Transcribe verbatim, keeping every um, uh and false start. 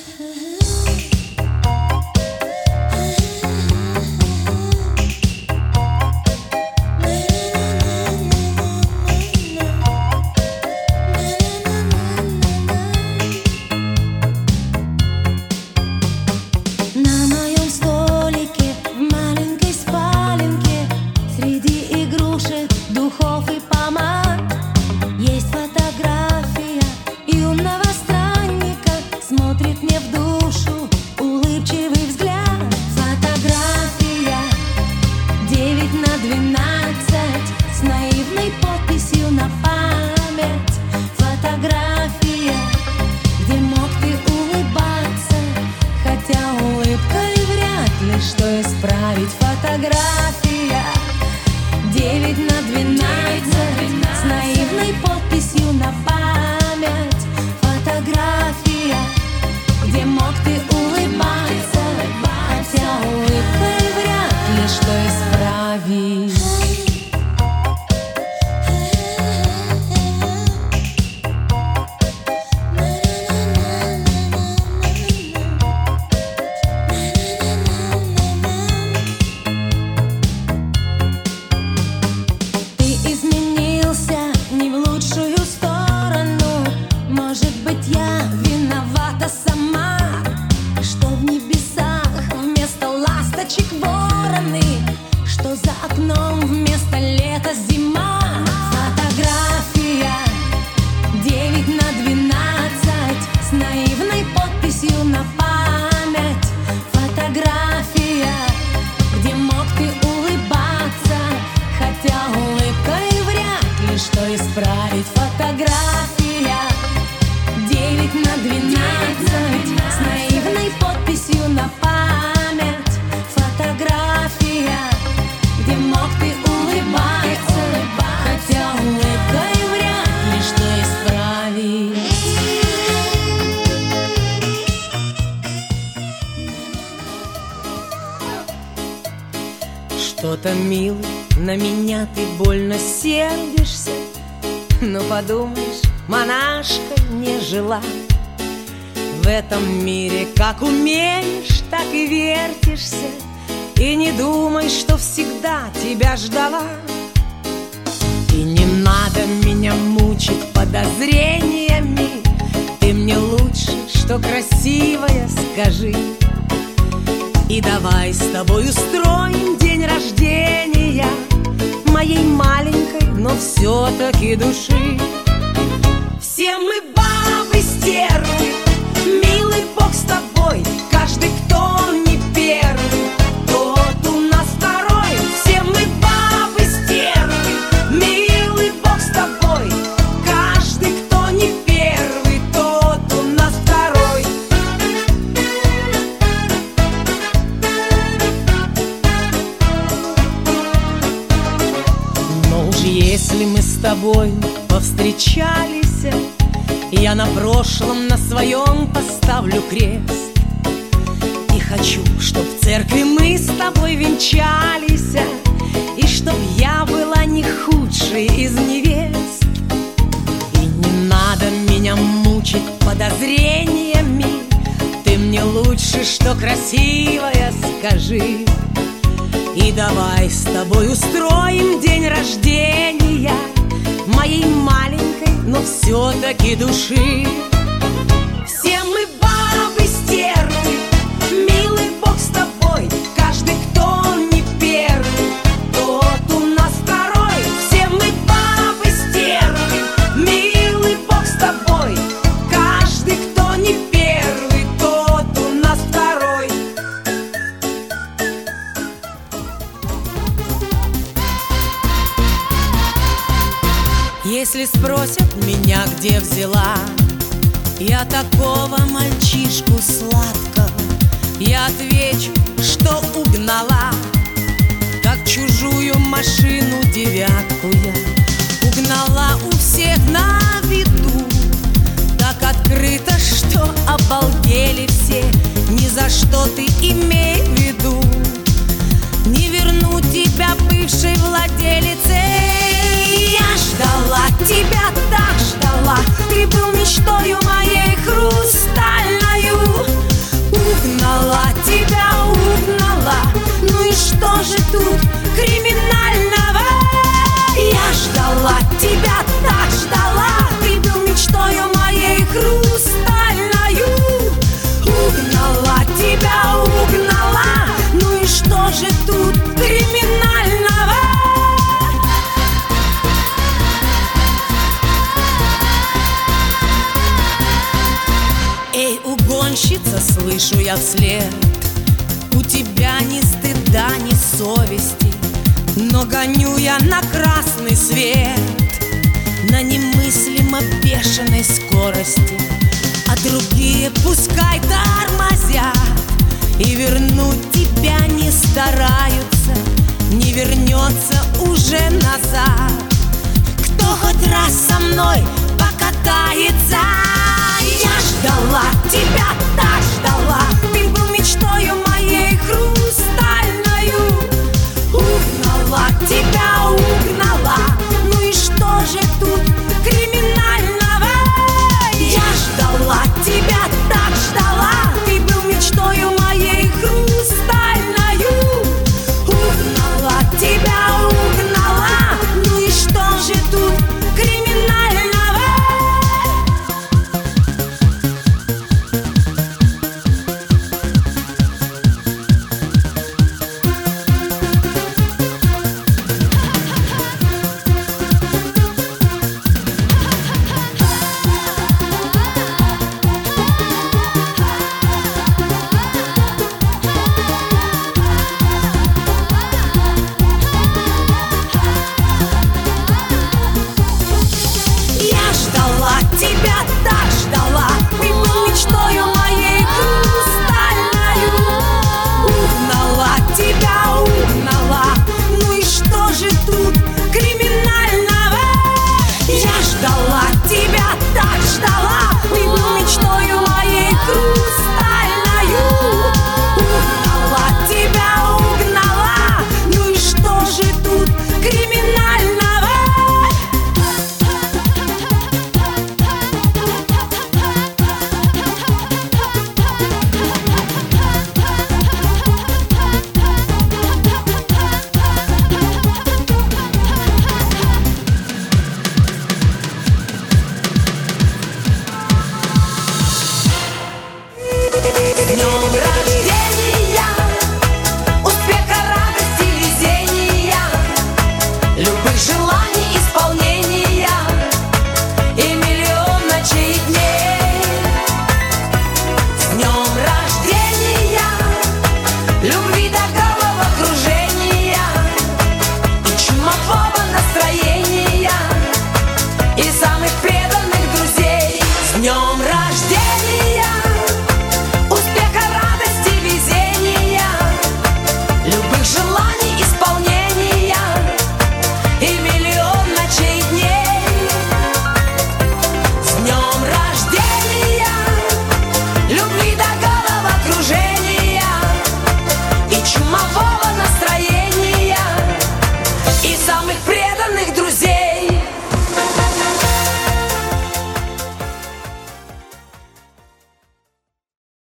Фотография девять на двенадцать с наивной подписью на память. Фотография, где мог ты улыбаться, хотя улыбкой вряд ли что исправить. Что за окном вместо лета зима. Фотография девять на двенадцать с наивной подписью на память. Фотография, где мог ты улыбаться, хотя улыбкой вряд ли что исправить. Фотография девять на двенадцать с наивной подписью на память. Фотография, где мог ты улыбаться, хотя улыбкой вряд ли что исправить. Что-то, милый, на меня ты больно сердишься. Ну, подумаешь, монашка не жила. В этом мире как умеешь, так и вертишься. И не думай, что всегда тебя ждала. И не надо меня мучить подозрениями. Ты мне лучше, что красивая, скажи. И давай с тобой устроим день рождения моей маленькой, но все-таки души. Все мы бабы стервы, милый Бог с тобой. Каждый, кто не первый, тот у нас второй. Все мы бабы стервы, милый Бог с тобой. Каждый, кто не первый, тот у нас второй. Но уж если мы с тобой повстречались, я на прошлом, на своем поставлю крест. И хочу, чтоб в церкви мы с тобой венчались, и чтоб я была не худшей из невест. И не надо меня мучить подозрениями. Ты мне лучше, что красивая, скажи. И давай с тобой устроим день рождения моей маленькой, но все-таки души. Все мы бабы стервы, милый Бог с тобой. Каждый, кто не первый, тот у нас второй. Все мы бабы стервы, милый Бог с тобой. Каждый, кто не первый, тот у нас второй. Если спросят меня, где взяла я такого мальчишку сладкого, я отвечу, что угнала, как чужую машину девятку я. Угнала у всех на виду, так открыто, что обалдели все. Ни за что ты имей в виду, не верну тебя бывшей владелицей. Я ждала тебя, так ждала, ты был мечтою моей хрустальною. угонщица, слышу я вслед. У тебя ни стыда, ни совести, но гоню я на красный свет, на немыслимо бешеной скорости. А другие пускай тормозят, и вернуть тебя не стараются, не вернется уже назад. Кто хоть раз со мной покатается? Я ждала